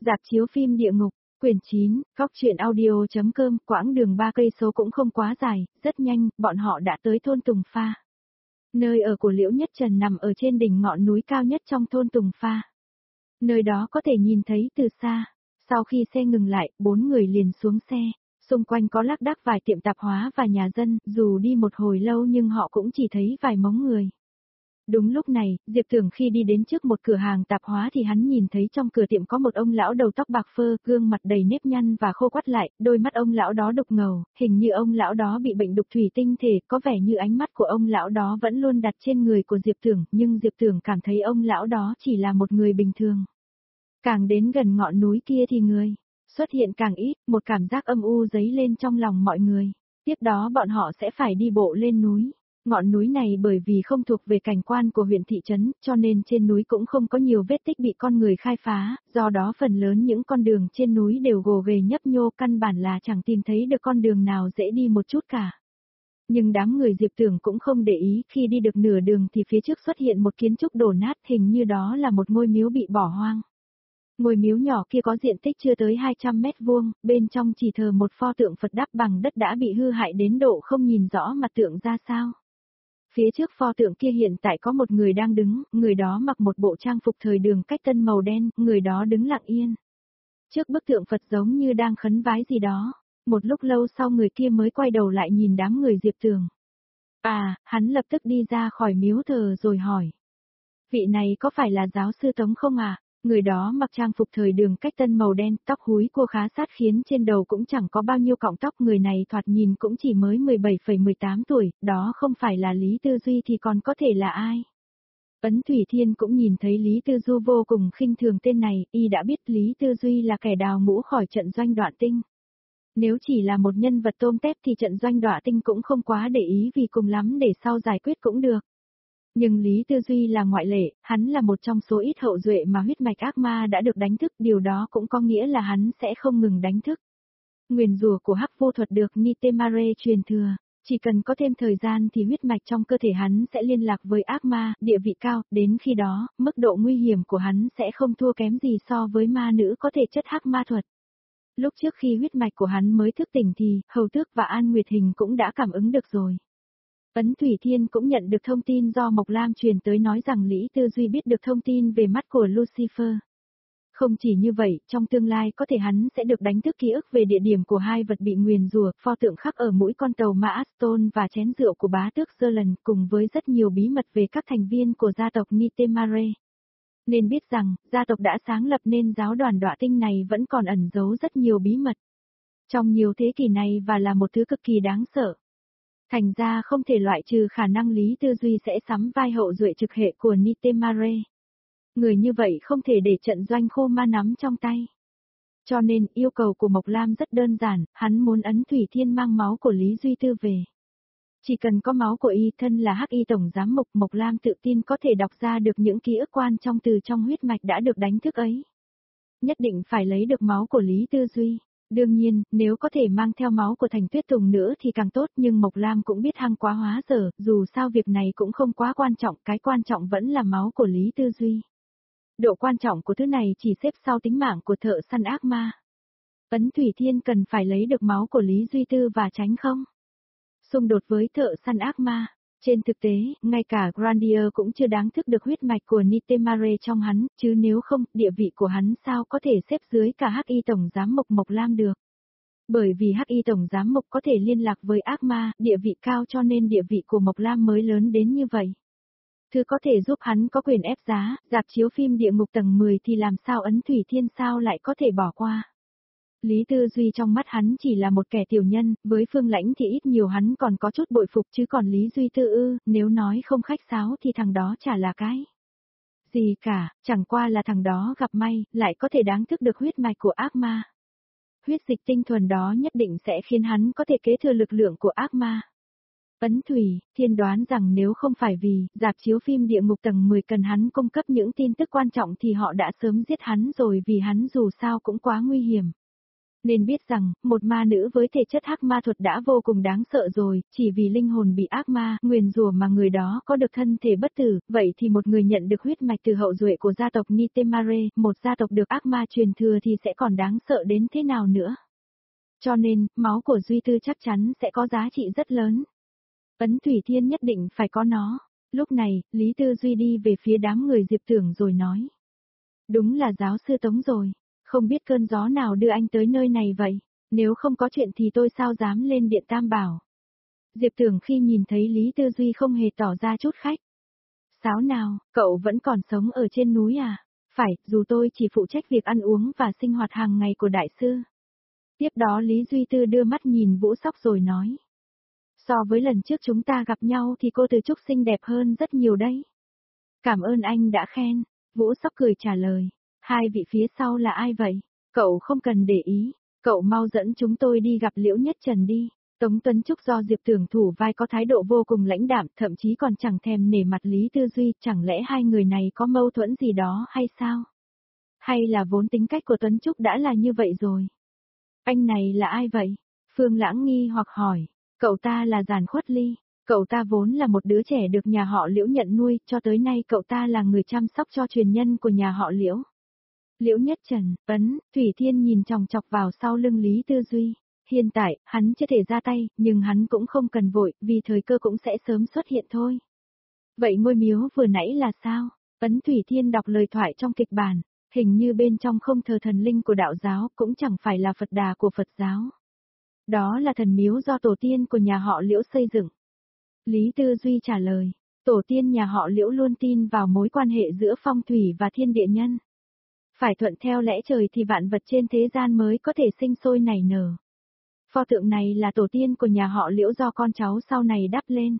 Rạp chiếu phim địa ngục, quyển 9, góc truyện audio.com, quãng đường 3 cây số cũng không quá dài, rất nhanh, bọn họ đã tới thôn Tùng Pha. Nơi ở của Liễu Nhất Trần nằm ở trên đỉnh ngọn núi cao nhất trong thôn Tùng Pha. Nơi đó có thể nhìn thấy từ xa. Sau khi xe ngừng lại, 4 người liền xuống xe. Xung quanh có lác đác vài tiệm tạp hóa và nhà dân, dù đi một hồi lâu nhưng họ cũng chỉ thấy vài mống người. Đúng lúc này, Diệp Tưởng khi đi đến trước một cửa hàng tạp hóa thì hắn nhìn thấy trong cửa tiệm có một ông lão đầu tóc bạc phơ, gương mặt đầy nếp nhăn và khô quắt lại, đôi mắt ông lão đó đục ngầu, hình như ông lão đó bị bệnh đục thủy tinh thể, có vẻ như ánh mắt của ông lão đó vẫn luôn đặt trên người của Diệp Tưởng, nhưng Diệp Tưởng cảm thấy ông lão đó chỉ là một người bình thường. Càng đến gần ngọn núi kia thì người xuất hiện càng ít, một cảm giác âm u dấy lên trong lòng mọi người. Tiếp đó bọn họ sẽ phải đi bộ lên núi. Ngọn núi này bởi vì không thuộc về cảnh quan của huyện thị trấn, cho nên trên núi cũng không có nhiều vết tích bị con người khai phá, do đó phần lớn những con đường trên núi đều gồ ghề nhấp nhô, căn bản là chẳng tìm thấy được con đường nào dễ đi một chút cả. Nhưng đám người Diệp Tưởng cũng không để ý, khi đi được nửa đường thì phía trước xuất hiện một kiến trúc đổ nát, hình như đó là một ngôi miếu bị bỏ hoang. Ngôi miếu nhỏ kia có diện tích chưa tới 200 mét vuông, bên trong chỉ thờ một pho tượng Phật đắp bằng đất đã bị hư hại đến độ không nhìn rõ mặt tượng ra sao. Phía trước pho tượng kia hiện tại có một người đang đứng, người đó mặc một bộ trang phục thời đường cách tân màu đen, người đó đứng lặng yên. Trước bức tượng Phật giống như đang khấn vái gì đó, một lúc lâu sau người kia mới quay đầu lại nhìn đám người Diệp Tưởng. Hắn lập tức đi ra khỏi miếu thờ rồi hỏi. Vị này có phải là giáo sư Tống không à? Người đó mặc trang phục thời đường cách tân màu đen, tóc húi cua khá sát khiến trên đầu cũng chẳng có bao nhiêu cọng tóc, người này thoạt nhìn cũng chỉ mới 17,18 tuổi, đó không phải là Lý Tư Duy thì còn có thể là ai. Ấn Thủy Thiên cũng nhìn thấy Lý Tư Du vô cùng khinh thường tên này, y đã biết Lý Tư Duy là kẻ đào ngũ khỏi trận doanh Đoạ Tinh. Nếu chỉ là một nhân vật tôm tép thì trận doanh Đoạ Tinh cũng không quá để ý, vì cùng lắm để sau giải quyết cũng được. Nhưng Lý Tư Duy là ngoại lệ, hắn là một trong số ít hậu duệ mà huyết mạch ác ma đã được đánh thức, điều đó cũng có nghĩa là hắn sẽ không ngừng đánh thức. Nguyền rủa của hắc vô thuật được Nitemare truyền thừa, chỉ cần có thêm thời gian thì huyết mạch trong cơ thể hắn sẽ liên lạc với ác ma, địa vị cao, đến khi đó, mức độ nguy hiểm của hắn sẽ không thua kém gì so với ma nữ có thể chất hắc ma thuật. Lúc trước khi huyết mạch của hắn mới thức tỉnh thì, Hầu Tước và An Nguyệt Hình cũng đã cảm ứng được rồi. Ấn Thủy Thiên cũng nhận được thông tin do Mộc Lam truyền tới nói rằng Lý Tư Duy biết được thông tin về mắt của Lucifer. Không chỉ như vậy, trong tương lai có thể hắn sẽ được đánh thức ký ức về địa điểm của hai vật bị nguyền rủa, pho tượng khắc ở mũi con tàu Ma Aston và chén rượu của bá tước Serlan, cùng với rất nhiều bí mật về các thành viên của gia tộc Nitemare. Nên biết rằng, gia tộc đã sáng lập nên giáo đoàn Đoạ Tinh này vẫn còn ẩn giấu rất nhiều bí mật. Trong nhiều thế kỷ này và là một thứ cực kỳ đáng sợ. Thành ra không thể loại trừ khả năng Lý Tư Duy sẽ sắm vai hậu duệ trực hệ của Nitemare. Người như vậy không thể để trận doanh khô ma nắm trong tay. Cho nên, yêu cầu của Mộc Lam rất đơn giản, hắn muốn Ấn Thủy Thiên mang máu của Lý Duy Tư về. Chỉ cần có máu của y, thân là Hắc Y Tổng Giám Mục, Mộc Lam tự tin có thể đọc ra được những ký ức quan trong từ trong huyết mạch đã được đánh thức ấy. Nhất định phải lấy được máu của Lý Tư Duy. Đương nhiên, nếu có thể mang theo máu của Thành Tuyết Tùng nữa thì càng tốt, nhưng Mộc Lam cũng biết hăng quá hóa dở, dù sao việc này cũng không quá quan trọng, cái quan trọng vẫn là máu của Lý Tư Duy. Độ quan trọng của thứ này chỉ xếp sau tính mạng của thợ săn ác ma. Ấn Thủy Thiên cần phải lấy được máu của Lý Duy Tư và tránh không xung đột với thợ săn ác ma. Trên thực tế, ngay cả Grandier cũng chưa đáng thức được huyết mạch của Nitemare trong hắn, chứ nếu không, địa vị của hắn sao có thể xếp dưới cả Hắc Y Tổng Giám Mục Mộc Lam được. Bởi vì Hắc Y Tổng Giám Mục có thể liên lạc với ác ma, địa vị cao cho nên địa vị của Mộc Lam mới lớn đến như vậy. Thứ có thể giúp hắn có quyền ép giá, rạp chiếu phim Địa Ngục tầng 10 thì làm sao Ấn Thủy Thiên sao lại có thể bỏ qua. Lý Tư Duy trong mắt hắn chỉ là một kẻ tiểu nhân, với Phương Lãnh thì ít nhiều hắn còn có chút bội phục, chứ còn Lý Duy Tư nếu nói không khách sáo thì thằng đó chả là cái gì cả, chẳng qua là thằng đó gặp may, lại có thể đáng thức được huyết mạch của ác ma. Huyết dịch tinh thuần đó nhất định sẽ khiến hắn có thể kế thừa lực lượng của ác ma. Ấn Thủy Thiên đoán rằng nếu không phải vì rạp chiếu phim Địa Ngục tầng 10 cần hắn cung cấp những tin tức quan trọng thì họ đã sớm giết hắn rồi, vì hắn dù sao cũng quá nguy hiểm. Nên biết rằng, một ma nữ với thể chất hắc ma thuật đã vô cùng đáng sợ rồi, chỉ vì linh hồn bị ác ma, nguyền rủa mà người đó có được thân thể bất tử, vậy thì một người nhận được huyết mạch từ hậu duệ của gia tộc Nitemare, một gia tộc được ác ma truyền thừa thì sẽ còn đáng sợ đến thế nào nữa. Cho nên, máu của Duy Tư chắc chắn sẽ có giá trị rất lớn. Ấn Thủy Thiên nhất định phải có nó. Lúc này, Lý Tư Duy đi về phía đám người Diệp Tưởng rồi nói. Đúng là giáo sư Tống rồi. Không biết cơn gió nào đưa anh tới nơi này vậy, nếu không có chuyện thì tôi sao dám lên điện Tam Bảo. Diệp Tưởng khi nhìn thấy Lý Tư Duy không hề tỏ ra chút khách. Sáo nào, cậu vẫn còn sống ở trên núi à? Phải, dù tôi chỉ phụ trách việc ăn uống và sinh hoạt hàng ngày của đại sư. Tiếp đó Lý Duy Tư đưa mắt nhìn Vũ Sóc rồi nói. So với lần trước chúng ta gặp nhau thì cô Từ Trúc xinh đẹp hơn rất nhiều đấy. Cảm ơn anh đã khen. Vũ Sóc cười trả lời. Hai vị phía sau là ai vậy? Cậu không cần để ý. Cậu mau dẫn chúng tôi đi gặp Liễu Nhất Trần đi. Tống Tuấn Trúc do Diệp Tưởng thủ vai có thái độ vô cùng lãnh đạm, thậm chí còn chẳng thèm nể mặt Lý Tư Duy, chẳng lẽ hai người này có mâu thuẫn gì đó hay sao? Hay là vốn tính cách của Tuấn Trúc đã là như vậy rồi? Anh này là ai vậy? Phương Lãng nghi hoặc hỏi. Cậu ta là Giản Khuất Ly. Cậu ta vốn là một đứa trẻ được nhà họ Liễu nhận nuôi, cho tới nay cậu ta là người chăm sóc cho truyền nhân của nhà họ Liễu. Liễu Nhất Trần, Thủy Thiên nhìn chòng chọc vào sau lưng Lý Tư Duy. Hiện tại, hắn chưa thể ra tay, nhưng hắn cũng không cần vội, vì thời cơ cũng sẽ sớm xuất hiện thôi. Vậy ngôi miếu vừa nãy là sao? Thủy Thiên đọc lời thoại trong kịch bản, hình như bên trong không thờ thần linh của đạo giáo, cũng chẳng phải là Phật Đà của Phật giáo. Đó là thần miếu do tổ tiên của nhà họ Liễu xây dựng. Lý Tư Duy trả lời, tổ tiên nhà họ Liễu luôn tin vào mối quan hệ giữa phong thủy và thiên địa nhân. Phải thuận theo lẽ trời thì vạn vật trên thế gian mới có thể sinh sôi nảy nở. Pho tượng này là tổ tiên của nhà họ Liễu do con cháu sau này đắp lên.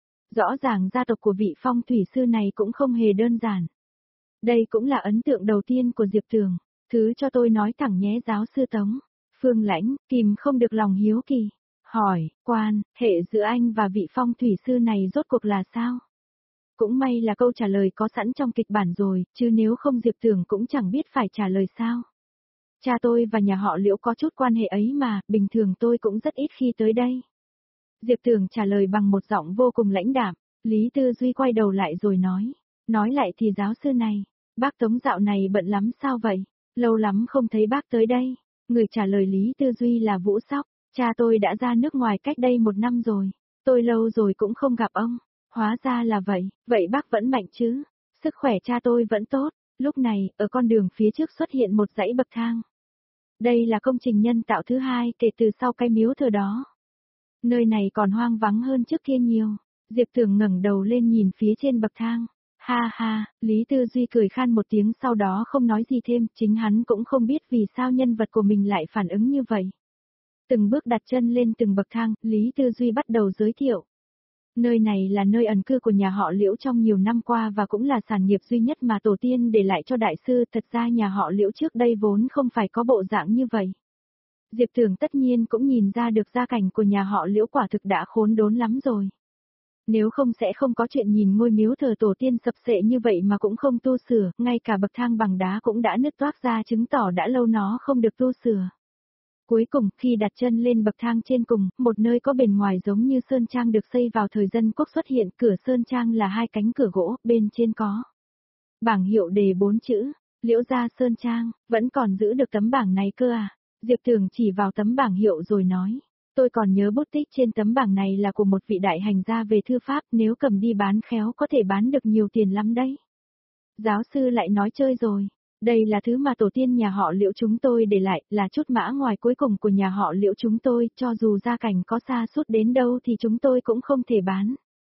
Rõ ràng gia tộc của vị phong thủy sư này cũng không hề đơn giản. Đây cũng là ấn tượng đầu tiên của Diệp Tường. Thứ cho tôi nói thẳng nhé giáo sư Tống. Phương Lãnh, kìm không được lòng hiếu kỳ. Hỏi, quan, hệ giữa anh và vị phong thủy sư này rốt cuộc là sao? Cũng may là câu trả lời có sẵn trong kịch bản rồi, chứ nếu không Diệp Tưởng cũng chẳng biết phải trả lời sao. Cha tôi và nhà họ Liễu có chút quan hệ ấy mà, bình thường tôi cũng rất ít khi tới đây. Diệp Tưởng trả lời bằng một giọng vô cùng lãnh đạm. Lý Tư Duy quay đầu lại rồi nói. Nói lại thì giáo sư này, bác Tống dạo này bận lắm sao vậy? Lâu lắm không thấy bác tới đây. Người trả lời Lý Tư Duy là Vũ Sóc. Cha tôi đã ra nước ngoài cách đây 1 năm rồi. Tôi lâu rồi cũng không gặp ông. Hóa ra là vậy, vậy bác vẫn mạnh chứ? Sức khỏe cha tôi vẫn tốt. Lúc này, ở con đường phía trước xuất hiện một dãy bậc thang. Đây là công trình nhân tạo thứ hai kể từ sau cái miếu thờ đó. Nơi này còn hoang vắng hơn trước kia nhiều. Diệp Tưởng ngẩng đầu lên nhìn phía trên bậc thang. Ha ha, Lý Tư Duy cười khan một tiếng sau đó không nói gì thêm, chính hắn cũng không biết vì sao nhân vật của mình lại phản ứng như vậy. Từng bước đặt chân lên từng bậc thang, Lý Tư Duy bắt đầu giới thiệu. Nơi này là nơi ẩn cư của nhà họ Liễu trong nhiều năm qua và cũng là sản nghiệp duy nhất mà tổ tiên để lại cho đại sư, thật ra nhà họ Liễu trước đây vốn không phải có bộ dạng như vậy. Diệp Tưởng tất nhiên cũng nhìn ra được gia cảnh của nhà họ Liễu quả thực đã khốn đốn lắm rồi. Nếu không sẽ không có chuyện nhìn ngôi miếu thờ tổ tiên sập xệ như vậy mà cũng không tu sửa, ngay cả bậc thang bằng đá cũng đã nứt toác ra chứng tỏ đã lâu nó không được tu sửa. Cuối cùng, khi đặt chân lên bậc thang trên cùng, một nơi có bề ngoài giống như sơn trang được xây vào thời dân quốc xuất hiện, cửa sơn trang là 2 cánh cửa gỗ, bên trên có bảng hiệu đề 4 chữ, Liễu gia sơn trang, vẫn còn giữ được tấm bảng này cơ à? Diệp Tường chỉ vào tấm bảng hiệu rồi nói, tôi còn nhớ bút tích trên tấm bảng này là của một vị đại hành gia về thư pháp, nếu cầm đi bán khéo có thể bán được nhiều tiền lắm đấy. Giáo sư lại nói chơi rồi. Đây là thứ mà tổ tiên nhà họ Liễu chúng tôi để lại, là chút mã ngoài cuối cùng của nhà họ Liễu chúng tôi, cho dù gia cảnh có xa sút đến đâu thì chúng tôi cũng không thể bán.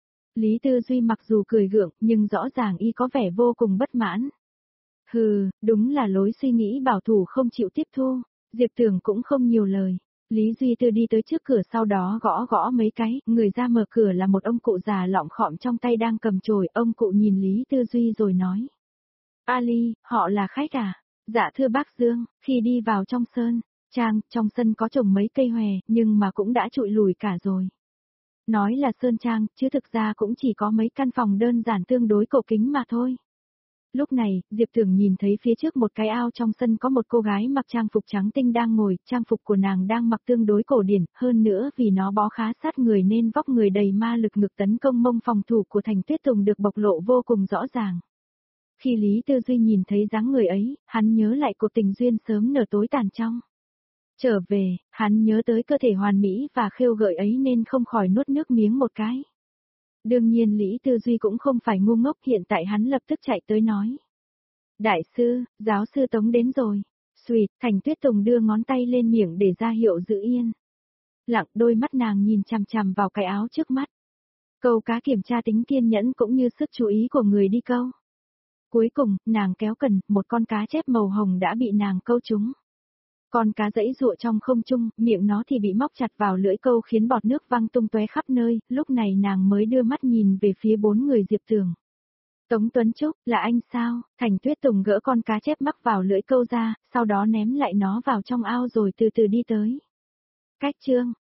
Lý Tư Duy mặc dù cười gượng, nhưng rõ ràng y có vẻ vô cùng bất mãn. Hừ, đúng là lối suy nghĩ bảo thủ không chịu tiếp thu, Diệp Tưởng cũng không nhiều lời. Lý Duy Tư đi tới trước cửa sau đó gõ gõ mấy cái, người ra mở cửa là một ông cụ già lọng khọm trong tay đang cầm chổi, ông cụ nhìn Lý Tư Duy rồi nói. Ali, họ là khách à? Dạ thưa bác Dương, khi đi vào trong trang, trong sân có trồng mấy cây hòe, nhưng mà cũng đã trụi lùi cả rồi. Nói là sơn trang, chứ thực ra cũng chỉ có mấy căn phòng đơn giản tương đối cổ kính mà thôi. Lúc này, Diệp Thường nhìn thấy phía trước một cái ao trong sân có một cô gái mặc trang phục trắng tinh đang ngồi, trang phục của nàng đang mặc tương đối cổ điển, hơn nữa vì nó bó khá sát người nên vóc người đầy ma lực ngực tấn công mông phòng thủ của Thành Tuyết Tùng được bộc lộ vô cùng rõ ràng. Khi Lý Tư Duy nhìn thấy dáng người ấy, hắn nhớ lại cuộc tình duyên sớm nở tối tàn trong. Trở về, hắn nhớ tới cơ thể hoàn mỹ và khêu gợi ấy nên không khỏi nuốt nước miếng một cái. Đương nhiên Lý Tư Duy cũng không phải ngu ngốc, hiện tại hắn lập tức chạy tới nói. Đại sư, giáo sư Tống đến rồi. Xùyệt, Thành Tuyết Tùng đưa ngón tay lên miệng để ra hiệu giữ yên. Lặng, đôi mắt nàng nhìn chằm chằm vào cái áo trước mắt. Câu cá kiểm tra tính kiên nhẫn cũng như sức chú ý của người đi câu. Cuối cùng, nàng kéo cần, một con cá chép màu hồng đã bị nàng câu trúng. Con cá giãy giụa trong không trung, miệng nó thì bị móc chặt vào lưỡi câu khiến bọt nước văng tung tóe khắp nơi, lúc này nàng mới đưa mắt nhìn về phía bốn người Diệp Tường. Tống Tuấn Trúc, là anh sao? Thành Tuyết Tùng gỡ con cá chép mắc vào lưỡi câu ra, sau đó ném lại nó vào trong ao rồi từ từ đi tới. Cách chương